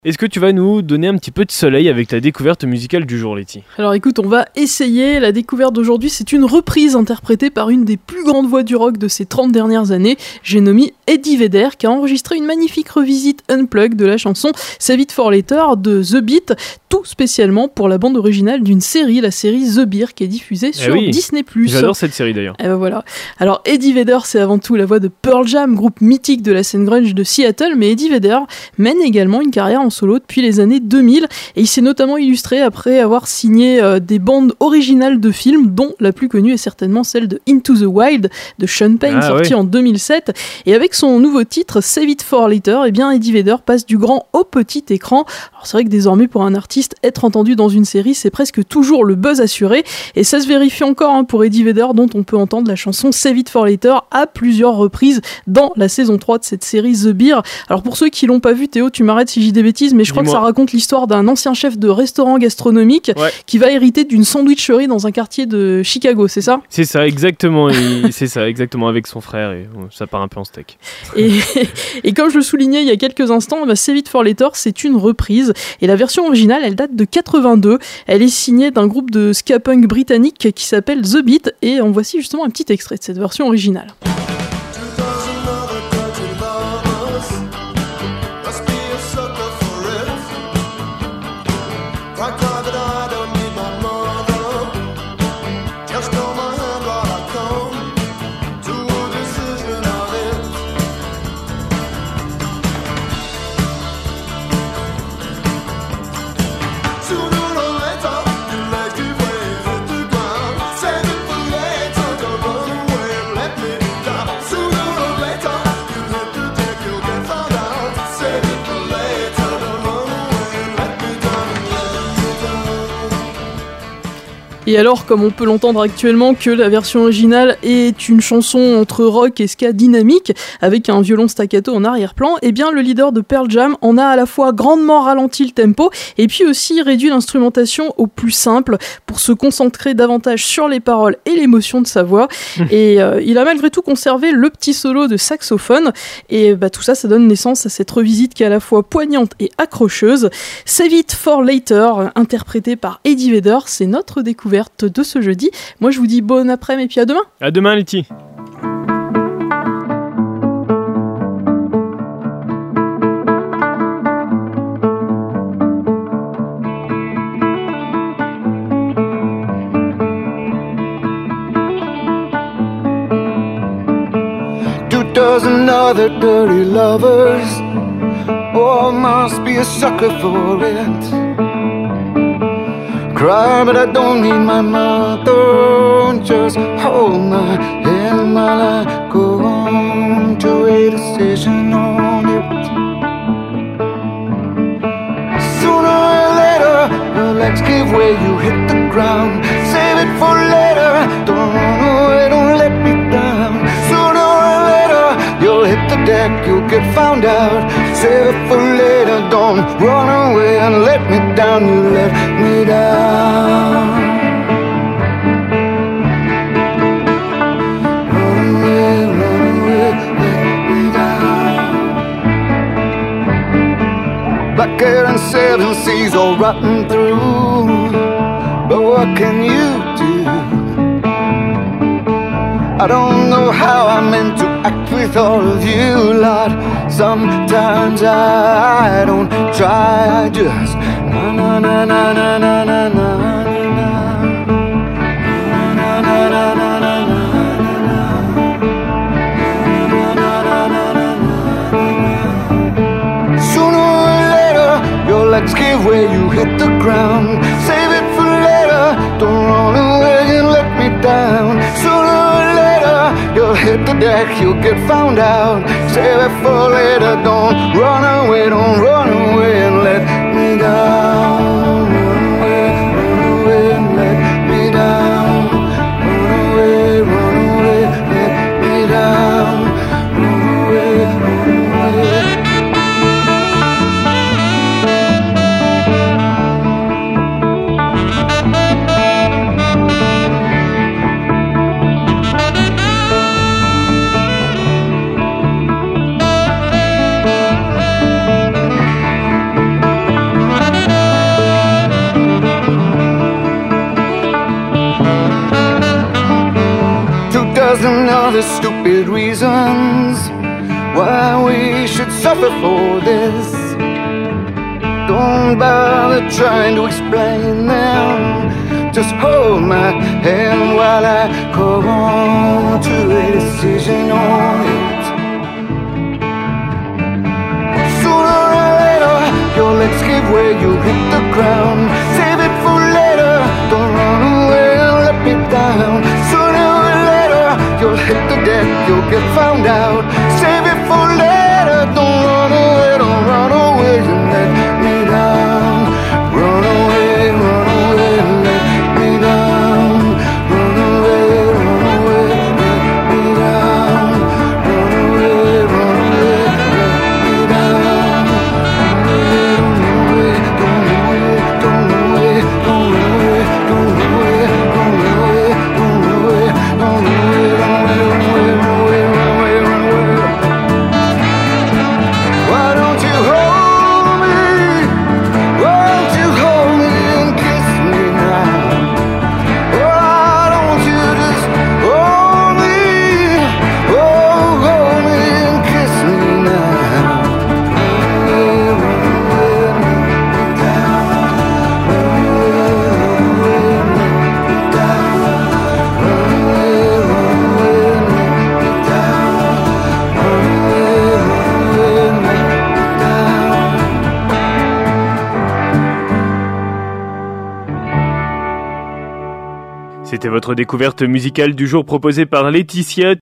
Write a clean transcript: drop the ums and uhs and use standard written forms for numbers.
Est-ce que tu vas nous donner un petit peu de soleil avec ta découverte musicale du jour, Letty ? Alors écoute, on va essayer. La découverte d'aujourd'hui, c'est une reprise interprétée par une des plus grandes voix du rock de ces 30 dernières années. J'ai nommé Eddie Vedder, qui a enregistré une magnifique revisite unplugged de la chanson Save It for Later de The Beat, tout spécialement pour la bande originale d'une série, la série The Beer, qui est diffusée sur Disney+. J'adore cette série d'ailleurs. Et ben voilà. Alors Eddie Vedder, c'est avant tout la voix de Pearl Jam, groupe mythique de la scène grunge de Seattle, mais Eddie Vedder mène également une carrière en solo depuis les années 2000 et il s'est notamment illustré après avoir signé des bandes originales de films, dont la plus connue est certainement celle de Into the Wild de Sean Penn, sorti en 2007. Et avec son nouveau titre Save It for Later, eh bien Eddie Vedder passe du grand au petit écran. Alors c'est vrai que désormais pour un artiste, être entendu dans une série, c'est presque toujours le buzz assuré, et ça se vérifie encore pour Eddie Vedder, dont on peut entendre la chanson Save It for Later à plusieurs reprises dans la saison 3 de cette série The Beer. Alors pour ceux qui l'ont pas vu, Théo, tu m'arrêtes si j'ai des bêtises, mais je crois que ça raconte l'histoire d'un ancien chef de restaurant gastronomique qui va hériter d'une sandwicherie dans un quartier de Chicago, c'est ça ? C'est ça, exactement. C'est ça, exactement, avec son frère, et ça part un peu en steak. Et comme je le soulignais il y a quelques instants, Save It for Later, c'est une reprise, et la version originale, elle date de 82. Elle est signée d'un groupe de ska punk britannique qui s'appelle The Beat, et en voici justement un petit extrait de cette version originale. Et alors, comme on peut l'entendre actuellement, que la version originale est une chanson entre rock et ska dynamique, avec un violon staccato en arrière-plan, eh bien le leader de Pearl Jam en a à la fois grandement ralenti le tempo, et puis aussi réduit l'instrumentation au plus simple, pour se concentrer davantage sur les paroles et l'émotion de sa voix. Et il a malgré tout conservé le petit solo de saxophone, et tout ça, ça donne naissance à cette revisite qui est à la fois poignante et accrocheuse. Save It for Later, interprété par Eddie Vedder, c'est notre découverte de ce jeudi. Moi je vous dis bon après-midi et puis à demain. À demain, Letty. Two dozen other dirty lovers, oh, must be a sucker for it. Cry, but I don't need my mother. Just hold my hand while I go on to a decision on it. Sooner or later, your legs give way, you hit the ground. Save it for later, don't run away, don't let me down. Sooner or later, you'll hit the deck, you'll get found out. Save it for later, don't run away and let me down, you let me down. Run away, let me down. Black air and seven seas all rotten through, but what can you do? I don't know how I meant to act with all of you, Lord. Sometimes I don't try, I just na na na na na na na na na. Sooner or later, your legs give way, you hit the ground. Save it for later, don't run away and let me down. Sooner or later, you'll hit the deck, you'll get found out. Save it for later, don't run away and let me down. Run away and let me down. Run away, let me down. Run away, run away. the stupid reasons why we should suffer for this. Don't bother trying to explain them. Just hold my hand while I come to a decision on it. Sooner or later, your legs give way, you hit the ground. Save it for later, don't run away and let me down. Sooner or later, you'll hit the deck, you'll get found out. Save it for later, don't run away and let me down. Run away and let me down. Run away, let me down. Run away, let me down. Why don't you hold me? Why don't you hold me and kiss me now? Why don't you just hold me? Oh, hold me and kiss me now. C'était votre découverte musicale du jour proposée par Laetitia.